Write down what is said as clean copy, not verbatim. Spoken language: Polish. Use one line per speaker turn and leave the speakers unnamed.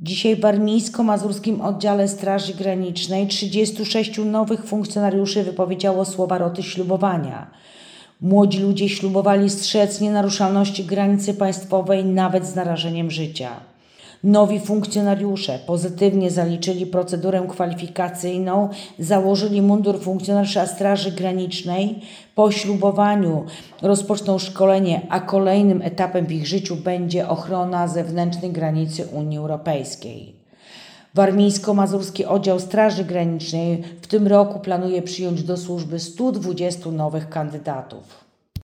Dzisiaj w Warmińsko-Mazurskim Oddziale Straży Granicznej 36 nowych funkcjonariuszy wypowiedziało słowa roty ślubowania. Młodzi ludzie ślubowali strzec nienaruszalności granicy państwowej nawet z narażeniem życia. Nowi funkcjonariusze pozytywnie zaliczyli procedurę kwalifikacyjną, założyli mundur funkcjonariusza Straży Granicznej. Po ślubowaniu rozpoczną szkolenie, a kolejnym etapem w ich życiu będzie ochrona zewnętrznej granicy Unii Europejskiej. Warmińsko-Mazurski Oddział Straży Granicznej w tym roku planuje przyjąć do służby 120 nowych kandydatów.